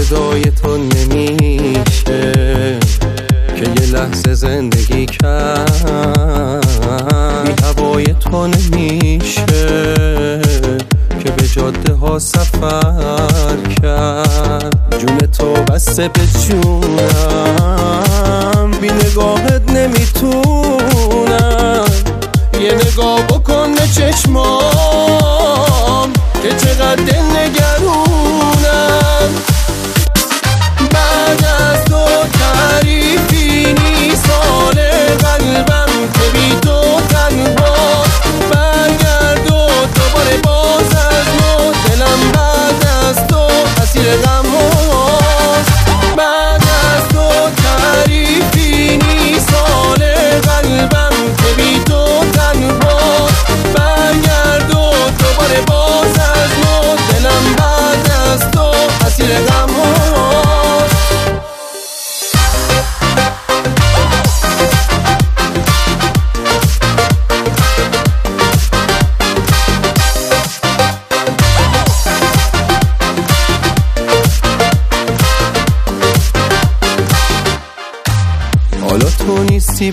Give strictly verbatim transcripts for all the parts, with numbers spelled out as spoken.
فدای تو نمیشه که یه لحظه زندگی کرد، بی هوای تو نمیشه که به جاده ها سفر کرد. جون تو بسته به جونم، بی نگاهت نمیتونم. یه نگاه بکن به چشمام که چقدر دل نگرونم. بعد از تو تعریفی نیست حال قلبم که بی تو تنها. برگرد و دوباره باز از نو، دلم بعد از تو اسیر غم هاست. بعد از تو تعریفی نیست حال قلبم که بی تو تنها. برگرد و دوباره باز از نو، دلم بعد از تو اسیر غم هاست. حالا تو نیستی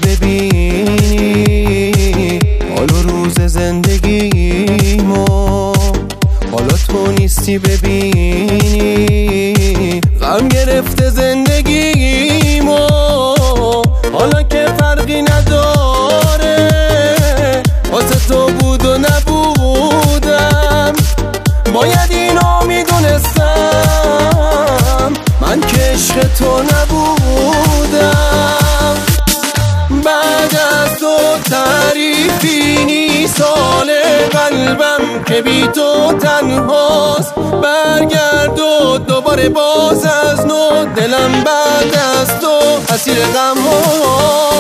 ببینی حال و روز زندگیمو، حالا تو نیستی ببینی غم گرفته زندگیمو. حالا که فرقی نداره واسه تو بود و نبودم، باید اینو میدونستم من که عشق تو نبودم. بعد از تو تعریفی نیست حال قلبم که بی تو تنهاست. برگرد و دوباره باز از نو، دلم بعد از تو اسیر غم هاست.